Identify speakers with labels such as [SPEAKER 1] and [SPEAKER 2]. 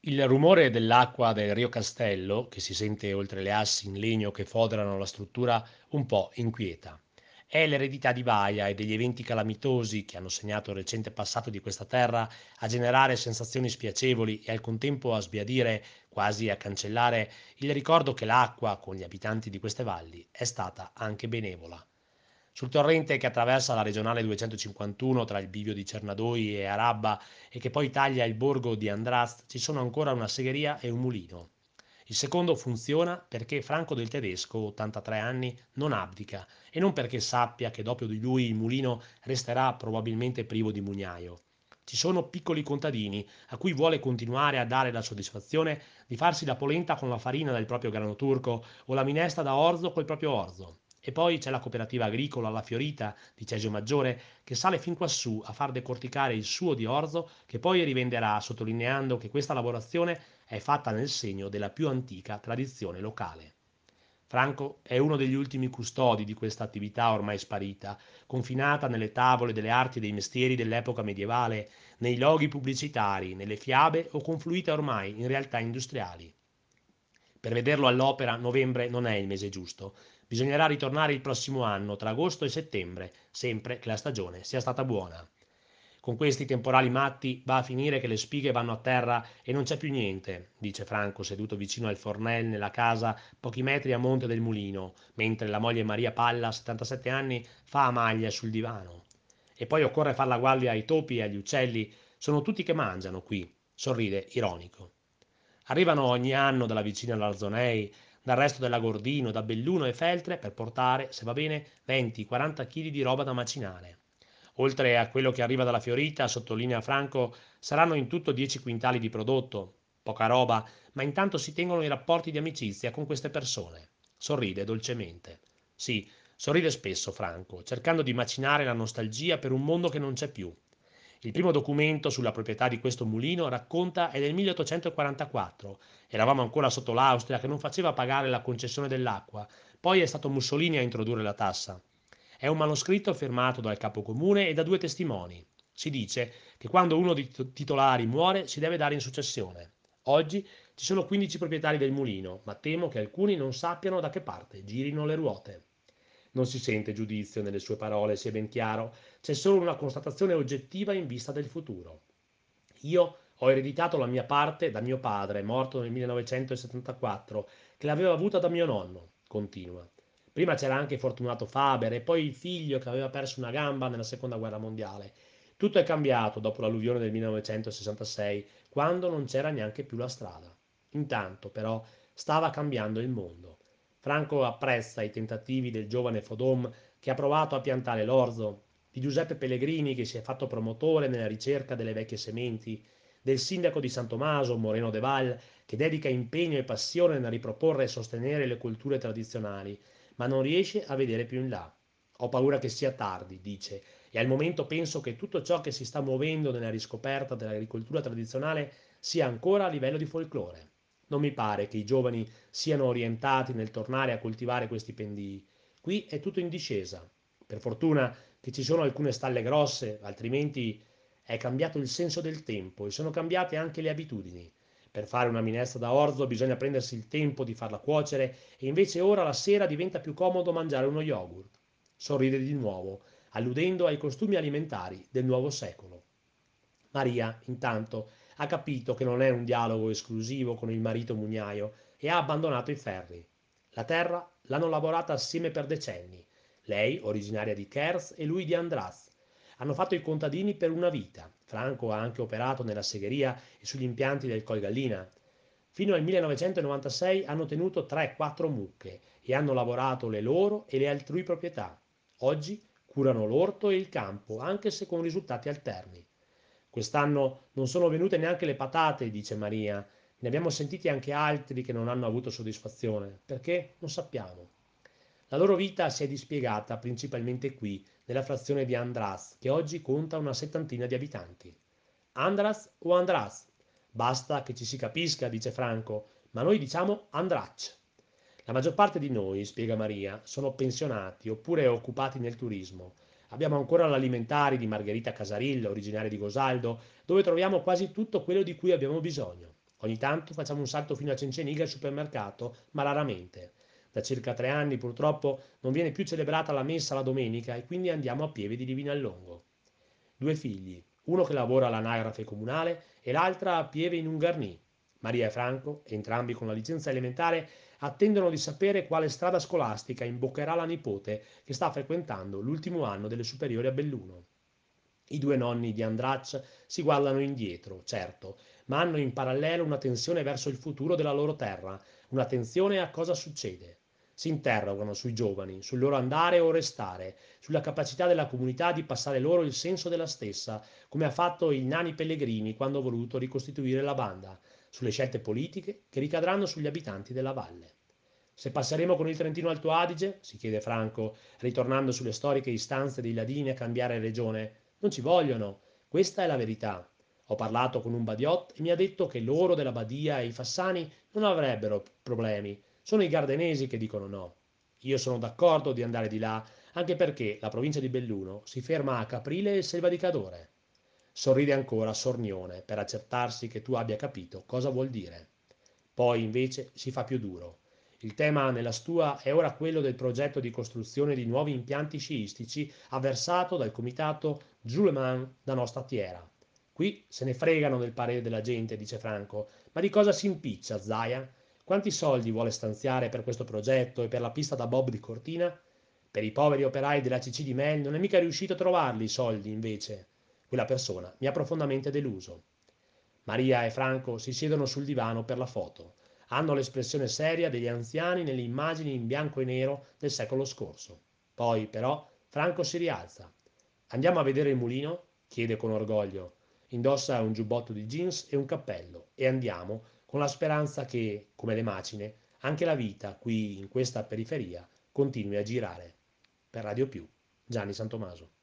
[SPEAKER 1] Il rumore dell'acqua del Rio Castello, che si sente oltre le assi in legno che foderano la struttura, un po' inquieta. È l'eredità di Baia e degli eventi calamitosi che hanno segnato il recente passato di questa terra a generare sensazioni spiacevoli e al contempo a sbiadire, quasi a cancellare, il ricordo che l'acqua, con gli abitanti di queste valli, è stata anche benevola. Sul torrente che attraversa la regionale 251 tra il bivio di Cernadoi e Arabba e che poi taglia il borgo di Andraz, ci sono ancora una segheria e un mulino. Il secondo funziona perché Franco del Tedesco, 83 anni, non abdica e non perché sappia che dopo di lui il mulino resterà probabilmente privo di mugnaio. Ci sono piccoli contadini a cui vuole continuare a dare la soddisfazione di farsi la polenta con la farina del proprio grano turco o la minestra da orzo col proprio orzo. E poi c'è la cooperativa agricola La Fiorita di Cesio Maggiore che sale fin quassù a far decorticare il suo di orzo che poi rivenderà sottolineando che questa lavorazione è fatta nel segno della più antica tradizione locale. Franco è uno degli ultimi custodi di questa attività ormai sparita, confinata nelle tavole delle arti e dei mestieri dell'epoca medievale, nei loghi pubblicitari, nelle fiabe o confluita ormai in realtà industriali. Per vederlo all'opera novembre non è il mese giusto. Bisognerà ritornare il prossimo anno, tra agosto e settembre, sempre che la stagione sia stata buona. Con questi temporali matti va a finire che le spighe vanno a terra e non c'è più niente, dice Franco seduto vicino al fornel nella casa pochi metri a monte del mulino, mentre la moglie Maria Palla, 77 anni, fa a maglia sul divano. E poi occorre far la guardia ai topi e agli uccelli, sono tutti che mangiano qui, sorride ironico. Arrivano ogni anno dalla vicina Larzonei, dal resto della Gordino, da Belluno e Feltre per portare, se va bene, 20-40 kg di roba da macinare. Oltre a quello che arriva dalla Fiorita, sottolinea Franco, saranno in tutto 10 quintali di prodotto. Poca roba, ma intanto si tengono i rapporti di amicizia con queste persone. Sorride dolcemente. Sì, sorride spesso Franco, cercando di macinare la nostalgia per un mondo che non c'è più. Il primo documento sulla proprietà di questo mulino racconta è del 1844. Eravamo ancora sotto l'Austria che non faceva pagare la concessione dell'acqua. Poi è stato Mussolini a introdurre la tassa. È un manoscritto firmato dal capocomune e da due testimoni. Si dice che quando uno dei titolari muore si deve dare in successione. Oggi ci sono 15 proprietari del mulino, ma temo che alcuni non sappiano da che parte girino le ruote. Non si sente giudizio nelle sue parole, sia ben chiaro, c'è solo una constatazione oggettiva in vista del futuro. Io ho ereditato la mia parte da mio padre, morto nel 1974, che l'aveva avuta da mio nonno, continua. Prima c'era anche Fortunato Faber e poi il figlio che aveva perso una gamba nella seconda guerra mondiale. Tutto è cambiato dopo l'alluvione del 1966, quando non c'era neanche più la strada. Intanto, però, stava cambiando il mondo. Franco apprezza i tentativi del giovane Fodom che ha provato a piantare l'orzo, di Giuseppe Pellegrini che si è fatto promotore nella ricerca delle vecchie sementi, del sindaco di San Tommaso, Moreno De Val, che dedica impegno e passione nel riproporre e sostenere le culture tradizionali, ma non riesce a vedere più in là. Ho paura che sia tardi, dice, e al momento penso che tutto ciò che si sta muovendo nella riscoperta dell'agricoltura tradizionale sia ancora a livello di folklore. Non mi pare che i giovani siano orientati nel tornare a coltivare questi pendii. Qui è tutto in discesa. Per fortuna che ci sono alcune stalle grosse, altrimenti è cambiato il senso del tempo e sono cambiate anche le abitudini. Per fare una minestra da orzo bisogna prendersi il tempo di farla cuocere e invece ora la sera diventa più comodo mangiare uno yogurt. Sorride di nuovo, alludendo ai costumi alimentari del nuovo secolo. Maria, intanto, ha capito che non è un dialogo esclusivo con il marito mugnaio e ha abbandonato i ferri. La terra l'hanno lavorata assieme per decenni. Lei, originaria di Kers, e lui di Andraz. Hanno fatto i contadini per una vita. Franco ha anche operato nella segheria e sugli impianti del Colgallina. Fino al 1996 hanno tenuto 3-4 mucche e hanno lavorato le loro e le altrui proprietà. Oggi curano l'orto e il campo, anche se con risultati alterni. Quest'anno non sono venute neanche le patate, dice Maria. Ne abbiamo sentiti anche altri che non hanno avuto soddisfazione. Perché? Non sappiamo. La loro vita si è dispiegata principalmente qui, nella frazione di Andraz, che oggi conta una settantina di abitanti. Andraz o Andraz? Basta che ci si capisca, dice Franco, ma noi diciamo Andrac. La maggior parte di noi, spiega Maria, sono pensionati oppure occupati nel turismo. Abbiamo ancora l'alimentari di Margherita Casarillo, originaria di Gosaldo, dove troviamo quasi tutto quello di cui abbiamo bisogno. Ogni tanto facciamo un salto fino a Cenceniga al supermercato, ma raramente. Da circa 3 anni purtroppo non viene più celebrata la messa la domenica e quindi andiamo a Pieve di Divinallongo. Due figli, uno che lavora all'anagrafe comunale e l'altra a Pieve in Ungarnì. Maria e Franco, entrambi con la licenza elementare, attendono di sapere quale strada scolastica imboccherà la nipote che sta frequentando l'ultimo anno delle superiori a Belluno. I due nonni di Andrac si guardano indietro, certo, ma hanno in parallelo una tensione verso il futuro della loro terra, una tensione a cosa succede. Si interrogano sui giovani, sul loro andare o restare, sulla capacità della comunità di passare loro il senso della stessa, come ha fatto il Nani Pellegrini quando ha voluto ricostituire la banda, sulle scelte politiche che ricadranno sugli abitanti della valle. Se passeremo con il Trentino Alto Adige, si chiede Franco, ritornando sulle storiche istanze dei Ladini a cambiare regione, non ci vogliono, questa è la verità. Ho parlato con un badiot e mi ha detto che loro della Badia e i Fassani non avrebbero problemi, sono i gardenesi che dicono no. Io sono d'accordo di andare di là, anche perché la provincia di Belluno si ferma a Caprile e Selva di Cadore. Sorride ancora Sornione per accertarsi che tu abbia capito cosa vuol dire. Poi invece si fa più duro. Il tema nella stua è ora quello del progetto di costruzione di nuovi impianti sciistici avversato dal comitato Juleman da Nostra Tiera. Qui se ne fregano del parere della gente, dice Franco, ma di cosa si impiccia Zaia? Quanti soldi vuole stanziare per questo progetto e per la pista da bob di Cortina? Per i poveri operai della CC di Mel non è mica riuscito a trovarli i soldi, invece. Quella persona mi ha profondamente deluso. Maria e Franco si siedono sul divano per la foto. Hanno l'espressione seria degli anziani nelle immagini in bianco e nero del secolo scorso. Poi, però, Franco si rialza. Andiamo a vedere il mulino? Chiede con orgoglio. Indossa un giubbotto di jeans e un cappello e andiamo con la speranza che, come le macine, anche la vita qui in questa periferia continui a girare. Per Radio Più, Gianni Santomaso.